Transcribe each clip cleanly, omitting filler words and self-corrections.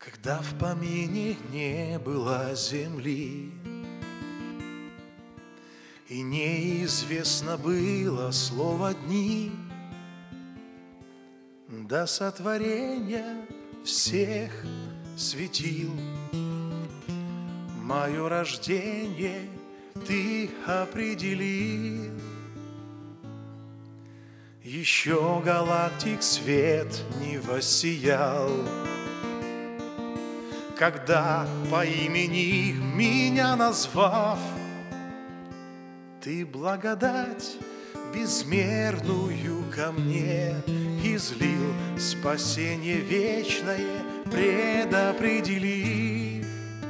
Когда в помине не было земли, и неизвестно было слово «дни», до сотворения всех светил, мое рождение ты определил. Еще галактик свет не воссиял, когда по имени меня назвав, ты благодать безмерную ко мне излил, спасение вечное предопределив.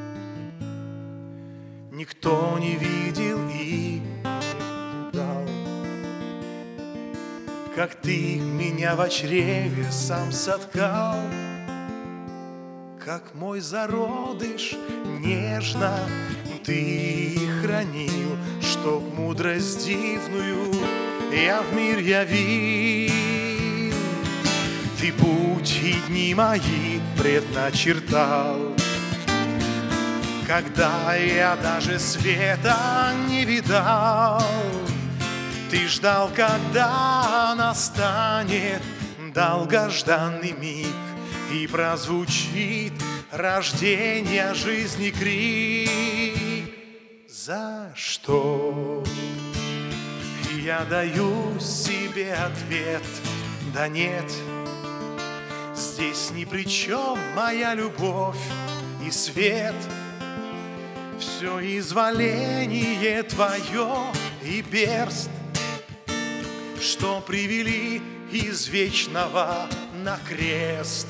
Никто не видел и не дал, как ты меня в чреве сам соткал, как мой зародыш нежно ты хранил, чтоб мудрость дивную я в мир явил. Ты путь и дни мои предначертал, когда я даже света не видал. Ты ждал, когда настанет долгожданный миг, и прозвучит рождение жизни крик. За что? Я даю себе ответ: да нет, здесь ни при чем моя любовь и свет. Все изволение твое и перст, что привели из вечного на крест.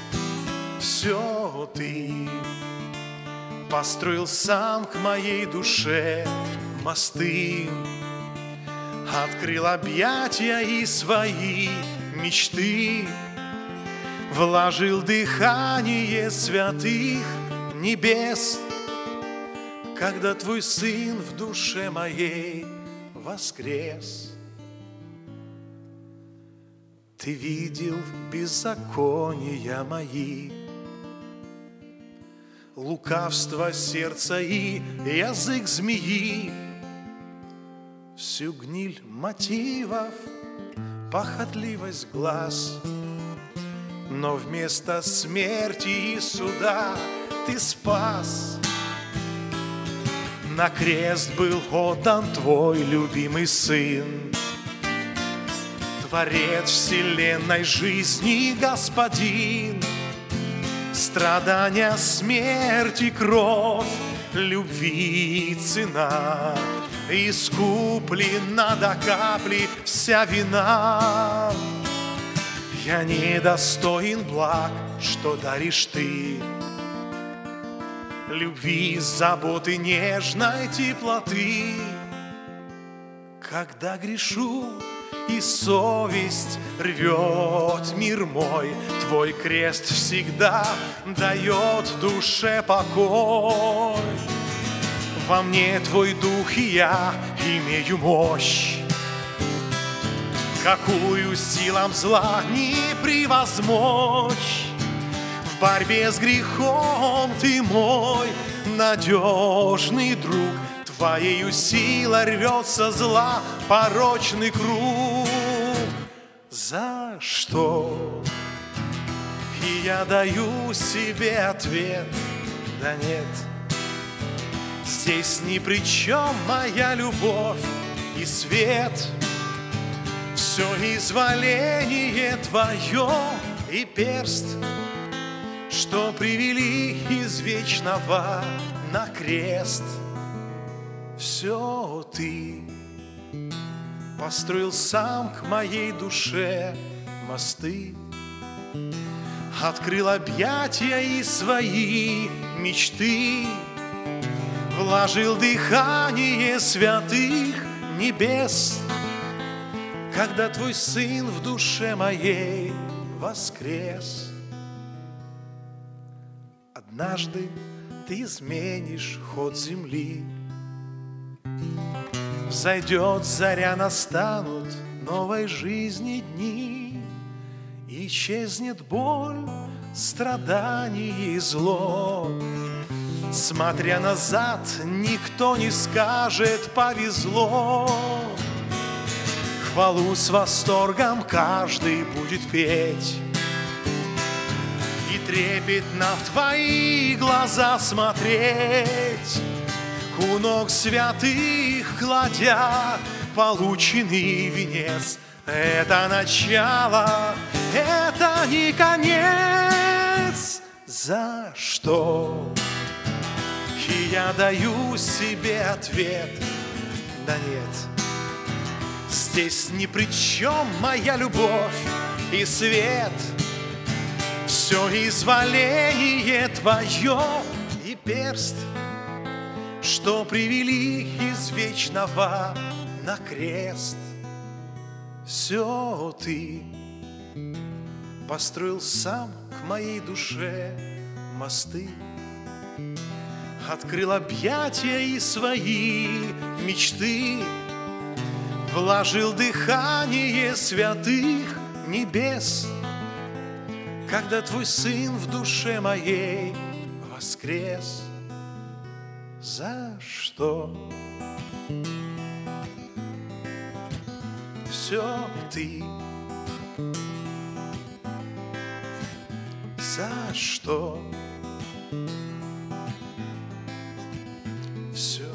Все ты построил сам к моей душе мосты, открыл объятия и свои мечты, вложил дыхание святых небес, когда твой сын в душе моей воскрес. Ты видел беззакония мои, лукавство сердца и язык змеи, всю гниль мотивов, похотливость глаз. Но вместо смерти и суда ты спас. На крест был отдан твой любимый сын, Творец вселенной жизни, Господин. Страдания, смерть и кровь, любви цена, искуплена до капли вся вина. Я недостоин благ, что даришь ты, любви, заботы, нежной теплоты. Когда грешу и совесть рвет мир мой, твой крест всегда дает душе покой. Во мне твой дух, и я имею мощь, какую силам зла не превозмочь. В борьбе с грехом ты мой надежный друг, твоею силой рвется зла порочный круг. За что? И я даю себе ответ: да нет, здесь ни при чем моя любовь и свет. Все изволение твое и перст, что привели из вечного на крест. Все ты построил сам к моей душе мосты, открыл объятия и свои мечты, вложил дыхание святых небес, когда твой сын в душе моей воскрес. Однажды ты изменишь ход земли, взойдет заря, настанут новой жизни дни, исчезнет боль, страдание и зло. Смотря назад, никто не скажет «повезло». Хвалу с восторгом каждый будет петь, и трепетно в твои глаза смотреть, у ног святых кладя полученный венец. Это начало, это не конец. За что? И я даю себе ответ: да нет, здесь ни при чем моя любовь и свет. Все изволение твое и перст, что привели из вечного на крест. Все ты построил сам к моей душе мосты, открыл объятия и свои мечты, вложил дыхание святых небес, когда твой сын в душе моей воскрес. За что? Все ты. За что? Все